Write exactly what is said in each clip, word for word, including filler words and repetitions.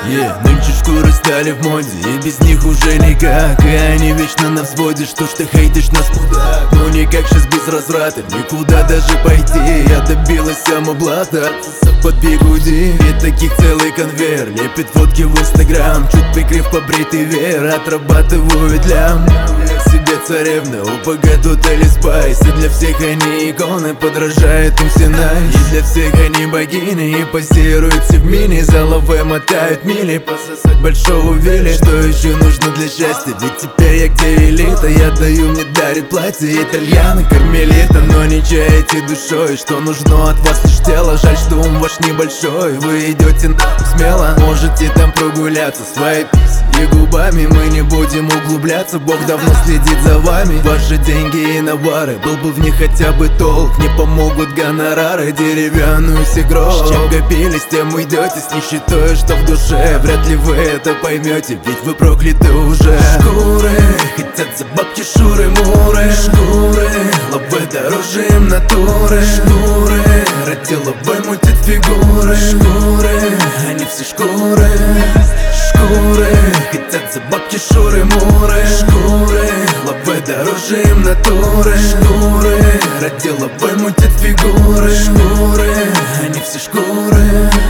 Yeah, нынче шкуры стали в моде, и без них уже никак. И они вечно на взводе, что ж ты хейтишь нас, мудак? Ну никак сейчас без разврата, никуда даже пойти. Я добилась самоблата, под бигуди. И таких целый конвейер, лепит фотки в инстаграм. Чуть прикрыв побритый веер, отрабатывают лям. Себе царевны, ОПГ тут или спайс. И для всех они иконы, подражает им все найс. И для всех они богини, и позируют все в мини. За лавой мотают мили, пососать большого вилли. Что еще нужно для счастья? Ведь теперь я где элита. Я даю, мне дарит платье итальяны, кармелита. Но не чаете душой, что нужно от вас лишь тело. Жаль, что ум ваш небольшой, вы идете нахуй смело. Можете там прогуляться своей писей и губами. Мы не будем углубляться, Бог давно следит за вами. Ваши деньги и навары, был бы в них хотя бы толк. Не помогут гонорары, деревянную сигров. С чем копились, тем уйдете, с нищетой, что в душе. Вряд ли вы это поймете, ведь вы прокляты уже. Шкуры, хотят за бабки шуры-муры. Шкуры, лобы дороже им натуры. Шкуры, ради лобы мутят фигуры. Шкуры, они все шкуры. Шкуры, хотят за бабки шуры-муры. Шкуры, лобы дороже им натуры. Шкуры, ради лобы мутят фигуры. Шкуры, они все шкуры.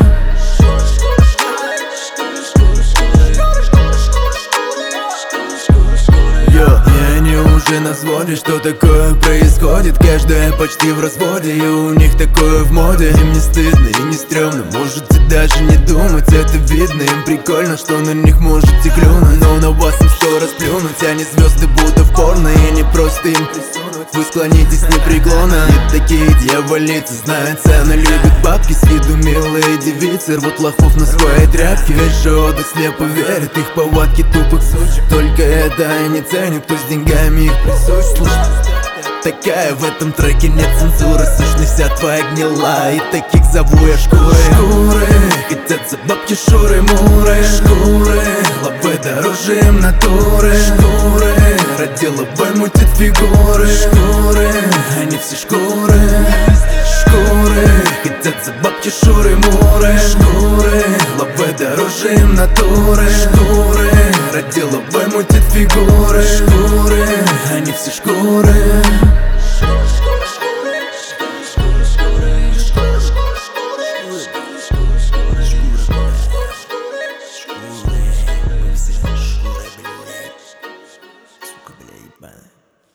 Уже на взводе, что такое происходит. Каждая почти в разводе, и у них такое в моде. Им не стыдно и не стрёмно, можете даже не думать. Это видно, им прикольно, что на них можете клюнуть. Но на вас им что расплюнуть, они звезды будто в порно. И не просто им присунуть, вы склонитесь непреклонно. И такие дьяволицы знают цену, любят бабки. С виду милые девицы рвут лохов на своей тряпке. Весь же отдых слепо верит, их повадки тупых сучек. Только это они ценят, кто с деньгами их присутствует. Такая в этом треке нет цензуры. Сущность вся твоя гнила, и таких зову я шкуры. Шкуры, хотят за бабки шуры-муры. Шкуры, лобы дороже им натуры. Шкуры, ради лобы мутят фигуры. Шкуры, они все шкуры. Шкуры, хотят за бабки шуры-муры. Шкуры, лобы дороже им натуры. Шкуры, ради лобы мутят фигуры. Шкуры, они все шкуры. Сука, бля, ебаная.